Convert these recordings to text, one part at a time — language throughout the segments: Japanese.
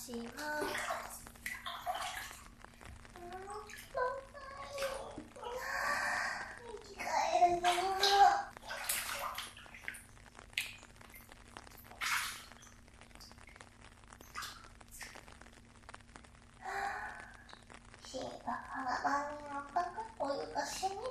します。生き返るぞ。シーが体にあったかいお湯がしみるね。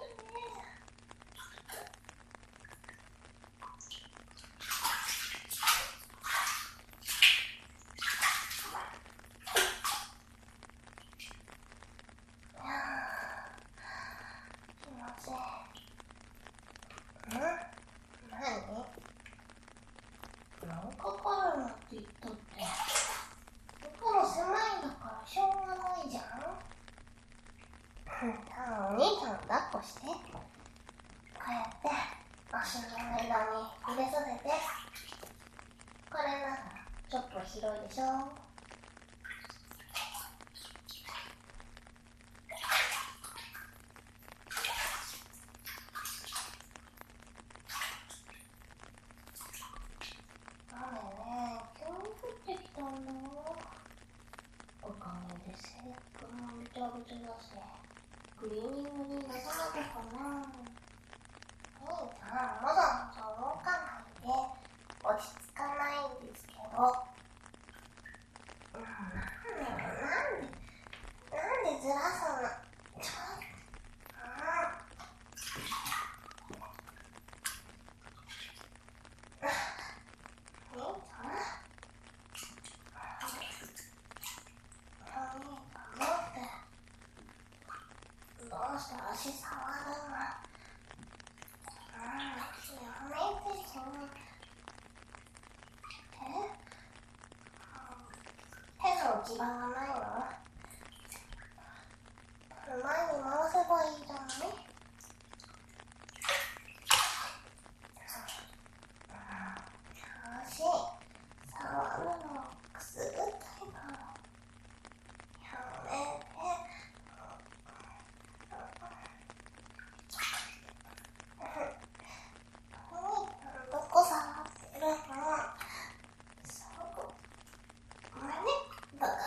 なんかかるなって言ったって。ここも狭いんだからしょうがないじゃん。お兄ちゃんを抱っこして。こうやって足の間に入れさせて。これならちょっと広いでしょ。クリーニングに出さなきゃかな。兄ちゃん、もぞもぞ動かないで落ち着かないんですけど。なんでずらすの。どうして足触るの。やめて、その手の置き場がないの。前に回せばいいじゃない。足触るのくすぐったいから。やめて。どこ触ってるの。そこ胸だから。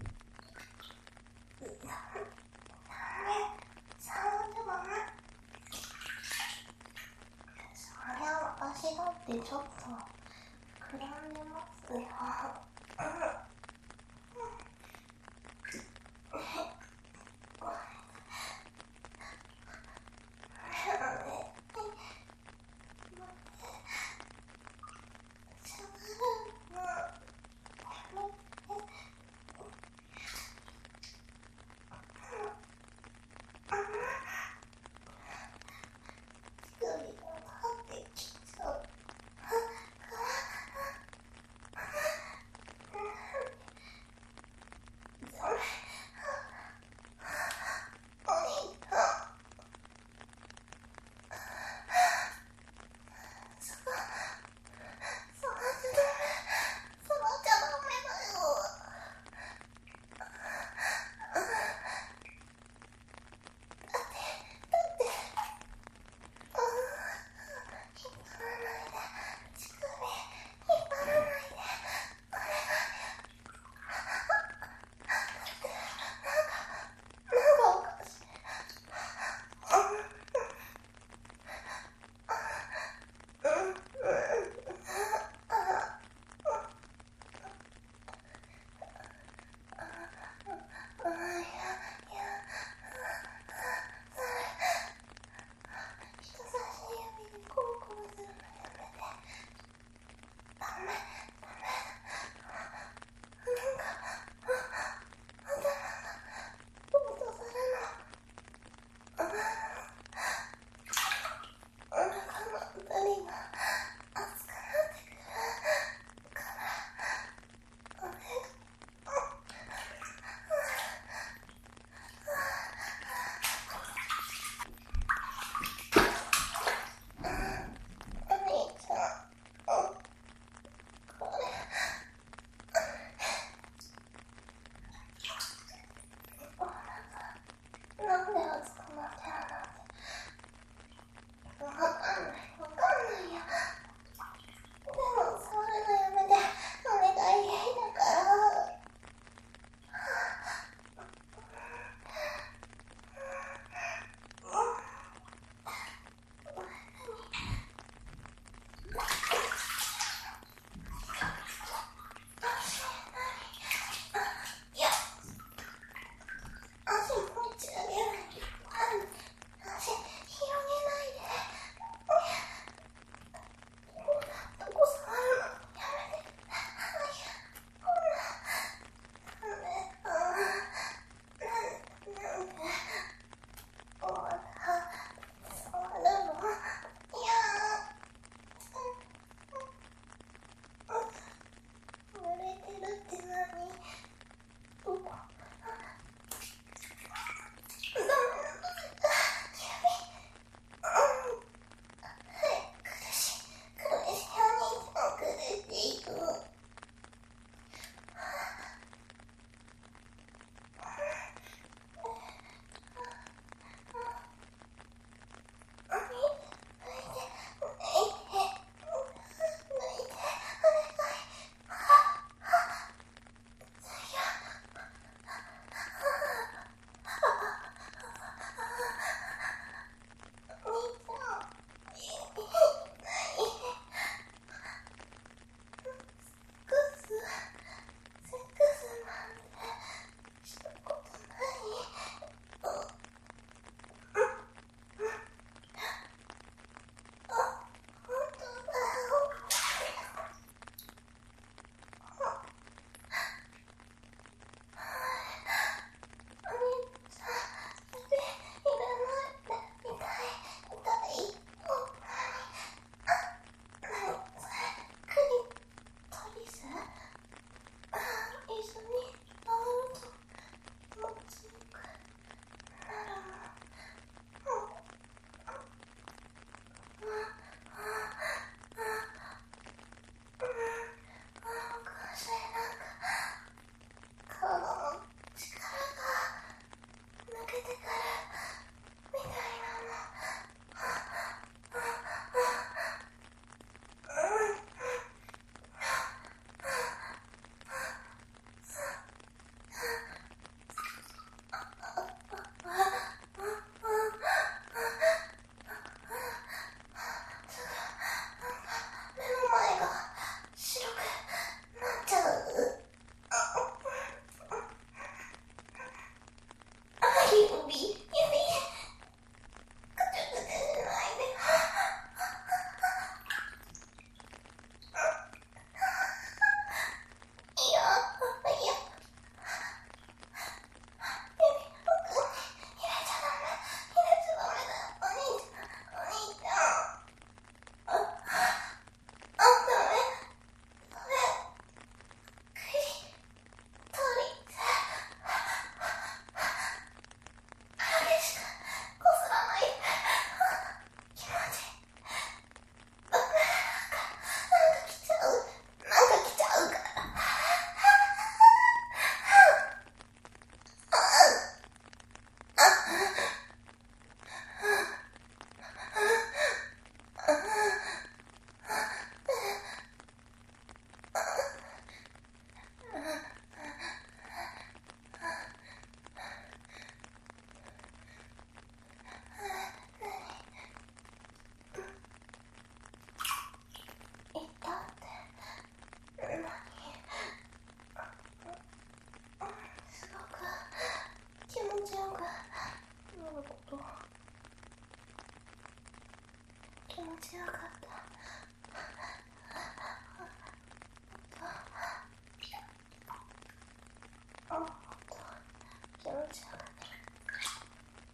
ダメ触ってもね。そりゃ私だってちょっと